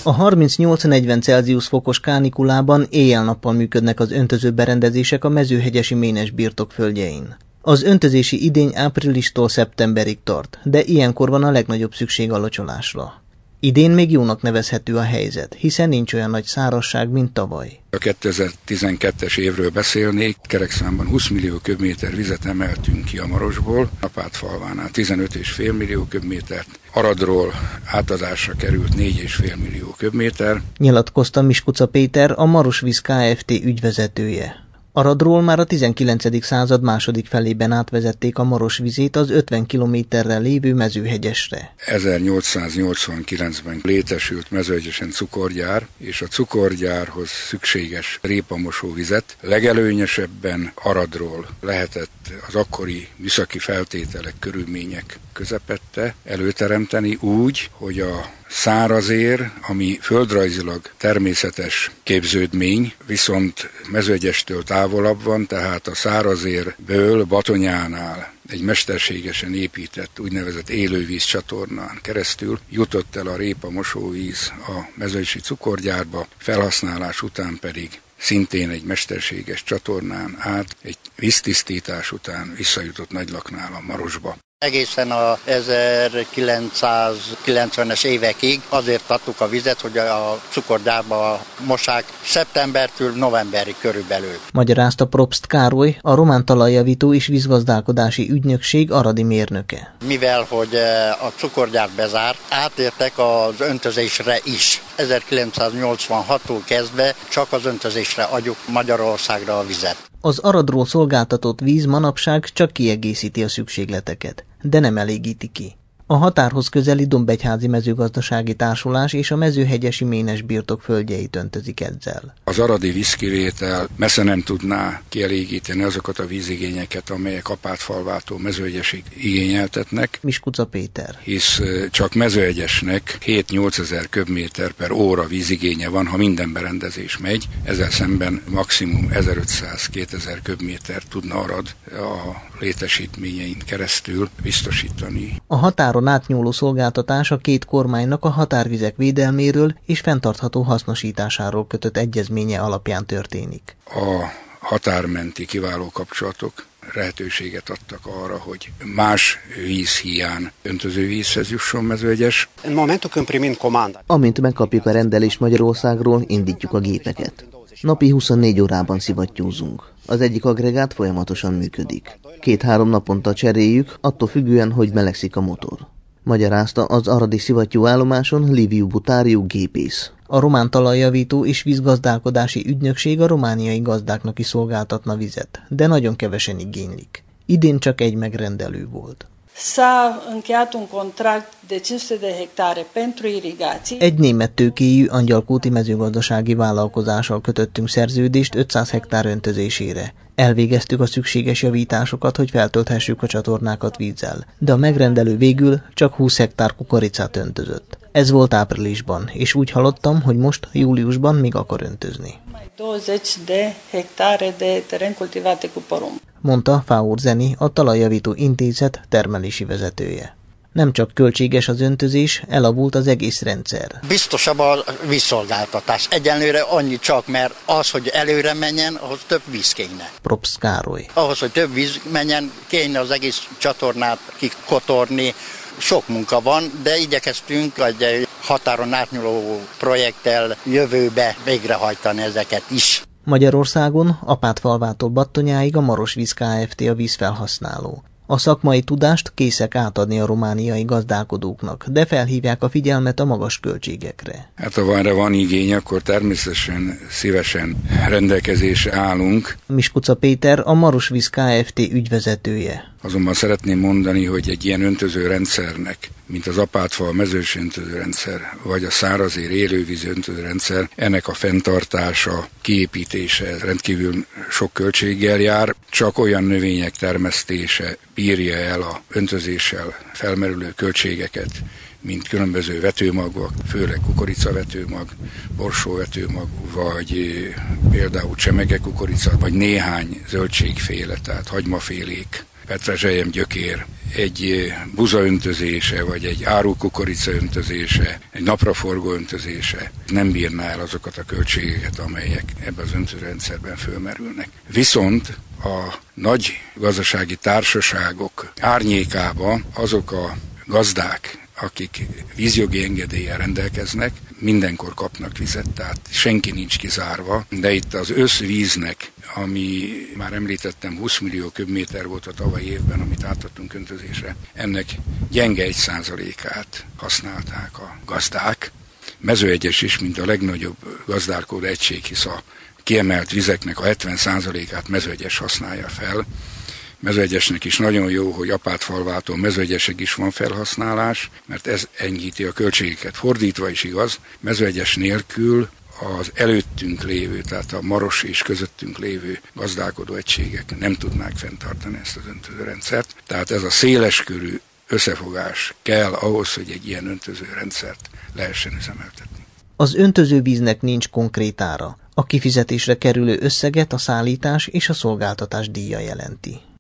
A 38-40 Celsius fokos kánikulában éjjel-nappal működnek az öntözőberendezések a mezőhegyesi ménes birtokföldjein. Az öntözési idény áprilistól szeptemberig tart, de ilyenkor van a legnagyobb szükség a locsolásra. Idén még jónak nevezhető a helyzet, hiszen nincs olyan nagy szárazság, mint tavaly. A 2012-es évről beszélnék, kerekszámban 20 millió köbméter vizet emeltünk ki a Marosból, Apátfalvánál 15,5 millió köbmétert, Aradról átadásra került 4,5 millió köbméter. Nyilatkozta Miskuca Péter, a Marosvíz Kft. Ügyvezetője. Aradról már a 19. század második felében átvezették a Maros vizét az 50 kilométerrel lévő mezőhegyesre. 1889-ben létesült mezőhegyesen cukorgyár, és a cukorgyárhoz szükséges répamosóvizet legelőnyesebben Aradról lehetett az akkori műszaki feltételek, körülmények közepette előteremteni úgy, hogy a szárazér, ami földrajzilag természetes képződmény, viszont mezőegyestől távolabb van, tehát a szárazérből Batonyánál egy mesterségesen épített úgynevezett élővíz csatornán keresztül jutott el a répa mosóvíz a mezőegyesi cukorgyárba, felhasználás után pedig szintén egy mesterséges csatornán át, egy víztisztítás után visszajutott Nagylaknál a Marosba. Egészen a 1990-es évekig azért adtuk a vizet, hogy a cukorgyárba mossák szeptembertől novemberig körülbelül. Magyarázta Probst Károly, a Román Talajjavító és Vízgazdálkodási Ügynökség aradi mérnöke. Mivel, hogy a cukorgyár bezárt, átértek az öntözésre is. 1986-tól kezdve csak az öntözésre adjuk Magyarországra a vizet. Az Aradról szolgáltatott víz manapság csak kiegészíti a szükségleteket, de nem elégíti ki. A határhoz közeli Dombegyházi Mezőgazdasági Társulás és a mezőhegyesi ménes birtok földjeit öntözik ezzel. Az aradi vízkivétel messze nem tudná kielégíteni azokat a vízigényeket, amelyek Apátfalvától Mezőegyesig igényeltetnek. Miskuca Péter. Hisz csak Mezőegyesnek 7-8 ezer köbméter per óra vízigénye van, ha minden berendezés megy. Ezzel szemben maximum 1500-2000 köbméter tudna Arad a létesítményein keresztül biztosítani. A határon átnyúló szolgáltatás a két kormánynak a határvizek védelméről és fenntartható hasznosításáról kötött egyezménye alapján történik. A határmenti kiváló kapcsolatok lehetőséget adtak arra, hogy más vízhiány öntözővízhez jusson Mezőegyes. Amint megkapjuk a rendelést Magyarországról, indítjuk a gépeket. Napi 24 órában szivattyúzunk. Az egyik agregát folyamatosan működik. 2-3 naponta cseréljük, attól függően, hogy melegszik a motor. Magyarázta az aradi szivattyú állomáson Liviu Butáriu gépész. A Román Talajjavító és Vízgazdálkodási Ügynökség a romániai gazdáknak is szolgáltatna vizet, de nagyon kevesen igénylik. Idén csak egy megrendelő volt. S-a încheiat un contract de 500 de hectare pentru irigații. Egy német tőkéjű angyalkúti mezőgazdasági vállalkozással kötöttünk szerződést 500 hektár öntözésére. Elvégeztük a szükséges javításokat, hogy feltölthessük a csatornákat vízzel, de a megrendelő végül csak 20 hektár kukoricát öntözött. Ez volt áprilisban, és úgy hallottam, hogy most júliusban még akar öntözni. 20 de hectare de teren cultivate cu porumb. Mondta Fáur Zeni, a Talajjavító Intézet termelési vezetője. Nem csak költséges az öntözés, elavult az egész rendszer. Biztosabb a vízszolgáltatás. Egyenlőre annyi csak, mert az, hogy előre menjen, ahhoz több víz kéne. Probst Károly. Ahhoz, hogy több víz menjen, kéne az egész csatornát kikotorni. Sok munka van, de igyekeztünk egy határon átnyúló projekttel jövőbe végrehajtani ezeket is. Magyarországon Apátfalvától Battonyáig a Marosvíz Kft. A vízfelhasználó. A szakmai tudást készek átadni a romániai gazdálkodóknak, de felhívják a figyelmet a magas költségekre. Hát ha erre van igény, akkor természetesen szívesen rendelkezésre állunk. Miskuca Péter, a Marosvíz Kft. Ügyvezetője. Azonban szeretném mondani, hogy egy ilyen öntözőrendszernek, mint az Apátfal mezős öntözőrendszer, vagy a szárazér élővíz öntözőrendszer, ennek a fenntartása, kiépítése rendkívül sok költséggel jár. Csak olyan növények termesztése bírja el a öntözéssel felmerülő költségeket, mint különböző vetőmagok, főleg kukoricavetőmag, borsóvetőmag, vagy például csemegekukorica, vagy néhány zöldségféle, tehát hagymafélék, petrezselyem, gyökér egy buzaöntözése, vagy egy árukukorica öntözése, egy napraforgó öntözése nem bírná el azokat a költségeket, amelyek ebben az öntözőrendszerben fölmerülnek. Viszont a nagy gazdasági társaságok árnyékába azok a gazdák, akik vízjogi engedéllyel rendelkeznek, mindenkor kapnak vizet, tehát senki nincs kizárva, de itt az összvíznek, ami már említettem 20 millió köbméter volt a tavalyi évben, amit átadtunk öntözésre, ennek gyenge 1%-át használták a gazdák. Mezőegyes is, mint a legnagyobb gazdálkodó egység, hisz a kiemelt vizeknek a 70%-át Mezőegyes használja fel. Mezőegyesnek is nagyon jó, hogy Apátfalvától Mezőegyesig is van felhasználás, mert ez enyhíti a költségeket. Fordítva is igaz, Mezőegyes nélkül az előttünk lévő, tehát a Maros és közöttünk lévő gazdálkodó egységek nem tudnák fenntartani ezt az öntözőrendszert. Tehát ez a széleskörű összefogás kell ahhoz, hogy egy ilyen öntözőrendszert lehessen üzemeltetni. Az öntözővíznek nincs konkrét ára. A kifizetésre kerülő összeget a szállítás és a szolgáltatás díja jelenti.